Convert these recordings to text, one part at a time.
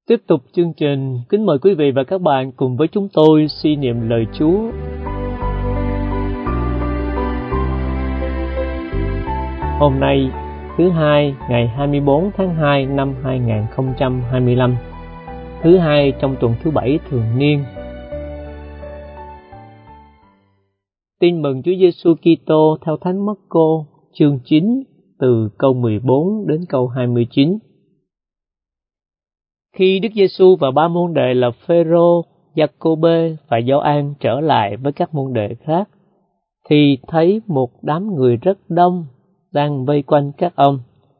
Tiếp tục chương trình, kính mời quý vị và các bạn cùng với chúng tôi suy niệm lời Chúa. Hôm nay, thứ Hai, ngày 24 tháng 2 năm 2025, thứ Hai trong tuần thứ 7 thường niên. Tin mừng Chúa Giêsu Kitô theo Thánh Marco, chương 9, từ câu 14 đến câu 29. Khi Đức Giêsu và ba môn đệ là Phêrô, Giacôbê và Gioan trở lại với các môn đệ khác, thì thấy một đám người rất đông đang vây quanh các ông,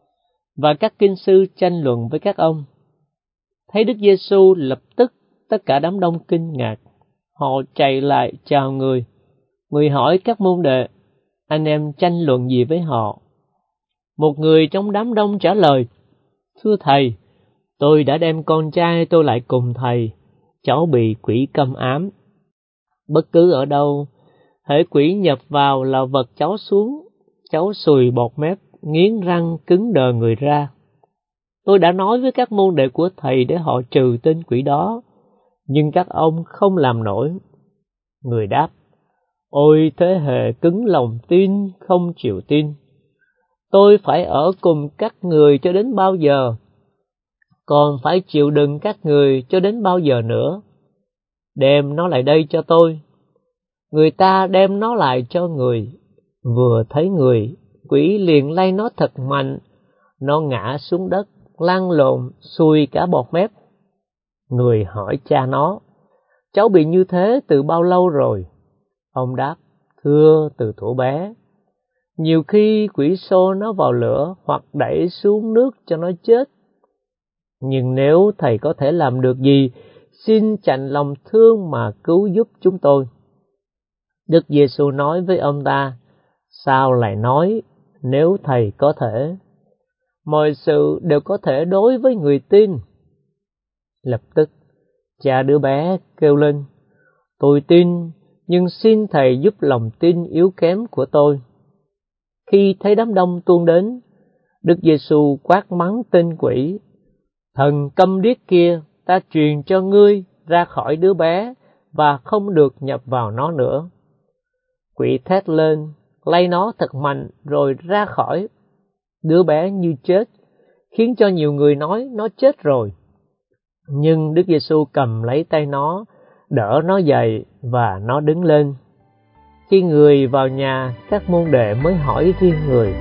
và các kinh sư tranh luận với các ông. Thấy Đức Giêsu, lập tức tất cả đám đông kinh ngạc, họ chạy lại chào người. Người hỏi các môn đệ, anh em tranh luận gì với họ? Một người trong đám đông trả lời, thưa thầy, tôi đã đem con trai tôi lại cùng thầy, cháu bị quỷ câm ám. Bất cứ ở đâu, hễ quỷ nhập vào là vật cháu xuống, cháu sùi bọt mép, nghiến răng cứng đờ người ra. Tôi đã nói với các môn đệ của thầy để họ trừ tên quỷ đó, nhưng các ông không làm nổi. Người đáp, ôi thế hệ cứng lòng tin, không chịu tin. Tôi phải ở cùng các người cho đến bao giờ? Còn phải chịu đựng các người cho đến bao giờ nữa? Đem nó lại đây cho tôi. Người ta đem nó lại cho người. Vừa thấy người, quỷ liền lay nó thật mạnh. Nó ngã xuống đất, lăn lộn, sùi cả bọt mép. Người hỏi cha nó, cháu bị như thế từ bao lâu rồi? Ông đáp, thưa từ thuở bé. Nhiều khi quỷ xô nó vào lửa hoặc đẩy xuống nước cho nó chết. Nhưng nếu thầy có thể làm được gì, xin chạnh lòng thương mà cứu giúp chúng tôi. Đức Giêsu nói với ông ta, sao lại nói nếu thầy có thể? Mọi sự đều có thể đối với người tin. Lập tức, cha đứa bé kêu lên, tôi tin, nhưng xin thầy giúp lòng tin yếu kém của tôi. Khi thấy đám đông tuôn đến, Đức Giêsu quát mắng tên quỷ, thần câm điếc kia, ta truyền cho ngươi ra khỏi đứa bé và không được nhập vào nó nữa. Quỷ thét lên, lay nó thật mạnh rồi ra khỏi. Đứa bé như chết, khiến cho nhiều người nói nó chết rồi. Nhưng Đức Giêsu cầm lấy tay nó, đỡ nó dậy và nó đứng lên. Khi người vào nhà, các môn đệ mới hỏi riêng người,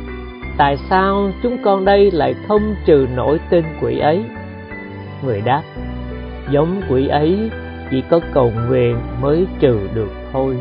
tại sao chúng con đây lại không trừ nổi tên quỷ ấy? Người đáp, giống quỷ ấy chỉ có cầu nguyện mới trừ được thôi.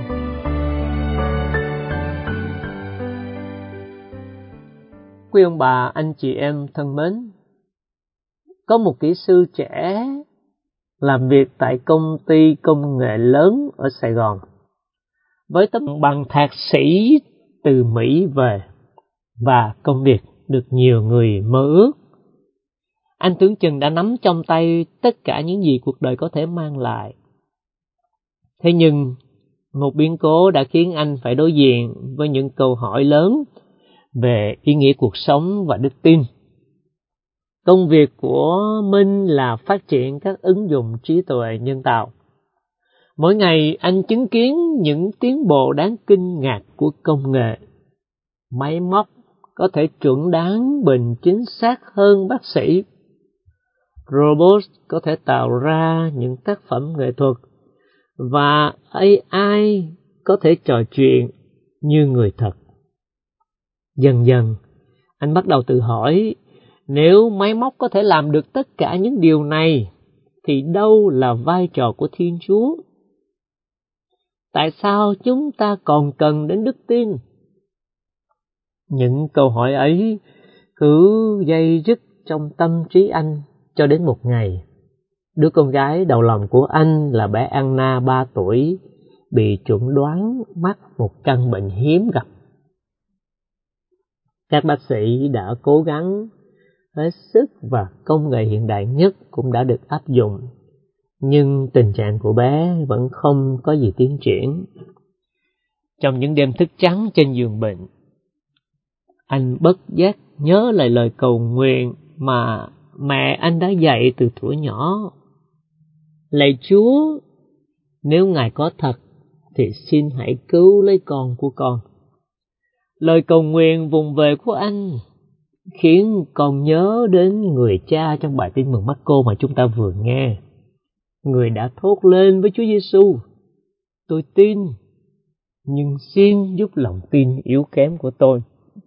Quý ông bà, anh chị em thân mến, có một kỹ sư trẻ làm việc tại công ty công nghệ lớn ở Sài Gòn với tấm bằng thạc sĩ từ Mỹ về, và công việc được nhiều người mơ ước. Anh tưởng chừng đã nắm trong tay tất cả những gì cuộc đời có thể mang lại. Thế nhưng, một biến cố đã khiến anh phải đối diện với những câu hỏi lớn về ý nghĩa cuộc sống và đức tin. Công việc của Minh là phát triển các ứng dụng trí tuệ nhân tạo. Mỗi ngày anh chứng kiến những tiến bộ đáng kinh ngạc của công nghệ. Máy móc có thể chuẩn đoán bệnh chính xác hơn bác sĩ. Robot có thể tạo ra những tác phẩm nghệ thuật. Và AI có thể trò chuyện như người thật. Dần dần, anh bắt đầu tự hỏi, nếu máy móc có thể làm được tất cả những điều này, thì đâu là vai trò của Thiên Chúa? Tại sao chúng ta còn cần đến đức tin? Những câu hỏi ấy cứ day dứt trong tâm trí anh cho đến một ngày. Đứa con gái đầu lòng của anh là bé Anna 3 tuổi, bị chẩn đoán mắc một căn bệnh hiếm gặp. Các bác sĩ đã cố gắng hết sức và công nghệ hiện đại nhất cũng đã được áp dụng, nhưng tình trạng của bé vẫn không có gì tiến triển. Trong những đêm thức trắng trên giường bệnh, anh bất giác nhớ lại lời cầu nguyện mà mẹ anh đã dạy từ thuở nhỏ. Lạy Chúa, nếu Ngài có thật thì xin hãy cứu lấy con của con. Lời cầu nguyện vùng về của anh khiến con nhớ đến người cha trong bài tin mừng Marco mà chúng ta vừa nghe. Người đã thốt lên với Chúa Giêsu: tôi tin, nhưng xin giúp lòng tin yếu kém của tôi.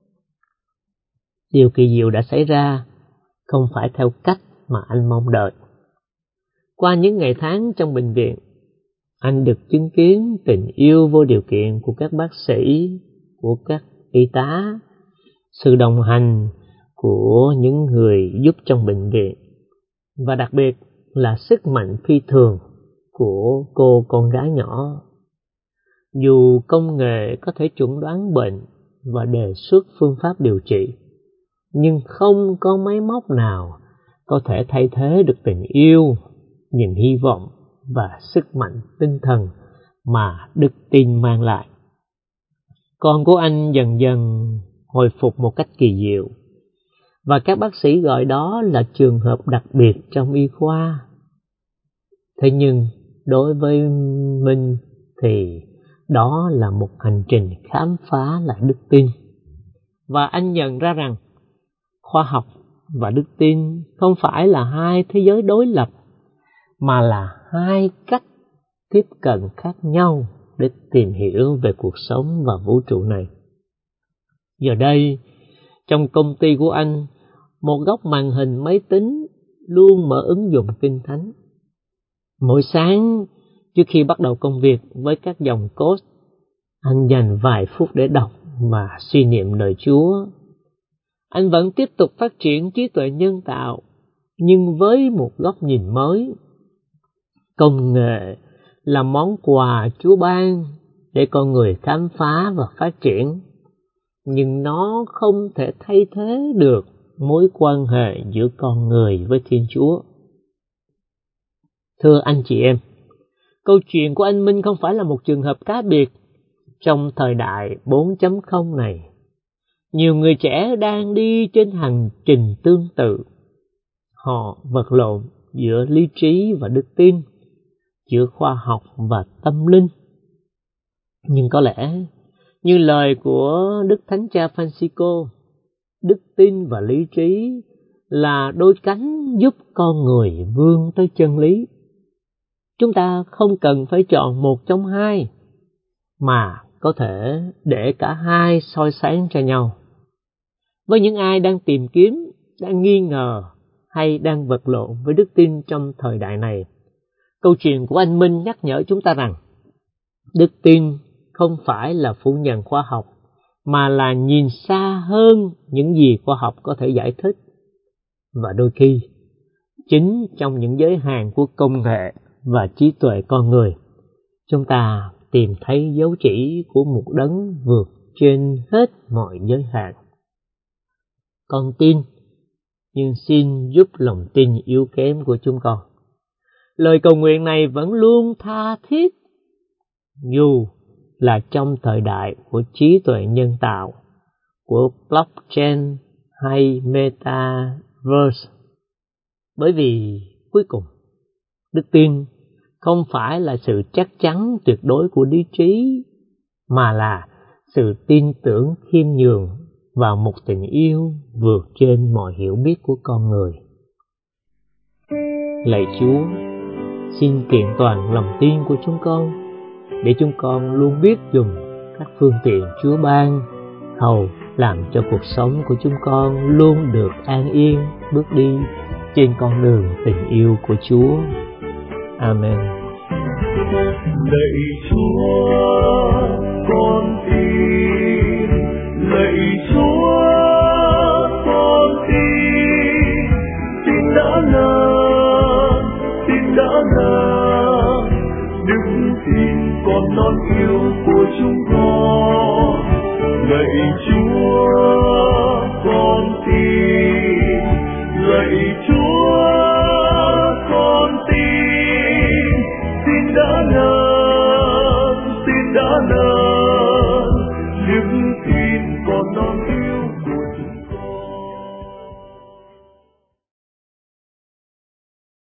Điều kỳ diệu đã xảy ra, không phải theo cách mà anh mong đợi. Qua những ngày tháng trong bệnh viện, anh được chứng kiến tình yêu vô điều kiện của các bác sĩ, của các y tá, sự đồng hành của những người giúp trong bệnh viện, và đặc biệt là sức mạnh phi thường của cô con gái nhỏ. Dù công nghệ có thể chẩn đoán bệnh và đề xuất phương pháp điều trị, nhưng không có máy móc nào có thể thay thế được tình yêu, niềm hy vọng và sức mạnh tinh thần mà đức tin mang lại. Con của anh dần dần hồi phục một cách kỳ diệu, và các bác sĩ gọi đó là trường hợp đặc biệt trong y khoa. Thế nhưng đối với Minh thì đó là một hành trình khám phá lại đức tin. Và anh nhận ra rằng khoa học và đức tin không phải là hai thế giới đối lập, mà là hai cách tiếp cận khác nhau để tìm hiểu về cuộc sống và vũ trụ này. Giờ đây, trong công ty của anh, một góc màn hình máy tính luôn mở ứng dụng Kinh Thánh. Mỗi sáng, trước khi bắt đầu công việc với các dòng code, anh dành vài phút để đọc và suy niệm lời Chúa. Anh vẫn tiếp tục phát triển trí tuệ nhân tạo, nhưng với một góc nhìn mới. Công nghệ là món quà Chúa ban để con người khám phá và phát triển, nhưng nó không thể thay thế được mối quan hệ giữa con người với Thiên Chúa. Thưa anh chị em, câu chuyện của anh Minh không phải là một trường hợp cá biệt. Trong thời đại 4.0 này, nhiều người trẻ đang đi trên hành trình tương tự. Họ vật lộn giữa lý trí và đức tin, giữa khoa học và tâm linh. Nhưng có lẽ, như lời của Đức Thánh Cha Francisco, đức tin và lý trí là đôi cánh giúp con người vươn tới chân lý. Chúng ta không cần phải chọn một trong hai, mà có thể để cả hai soi sáng cho nhau. Với những ai đang tìm kiếm, đang nghi ngờ hay đang vật lộn với đức tin trong thời đại này, câu chuyện của anh Minh nhắc nhở chúng ta rằng đức tin không phải là phủ nhận khoa học, mà là nhìn xa hơn những gì khoa học có thể giải thích. Và đôi khi, chính trong những giới hạn của công nghệ và trí tuệ con người, chúng ta tìm thấy dấu chỉ của một đấng vượt trên hết mọi giới hạn. Con tin, nhưng xin giúp lòng tin yếu kém của chúng con. Lời cầu nguyện này vẫn luôn tha thiết, dù là trong thời đại của trí tuệ nhân tạo, của blockchain hay metaverse. Bởi vì cuối cùng, đức tin không phải là sự chắc chắn tuyệt đối của lý trí, mà là sự tin tưởng khiêm nhường vào một tình yêu vượt trên mọi hiểu biết của con người. Lạy Chúa, xin kiện toàn lòng tin của chúng con, để chúng con luôn biết dùng các phương tiện Chúa ban, hầu làm cho cuộc sống của chúng con luôn được an yên bước đi trên con đường tình yêu của Chúa. Amen. Lạy Chúa, con tin. Lạy Chúa, con tin. Tin đã là đức tin con non yêu của chúng con. Lạy Chúa,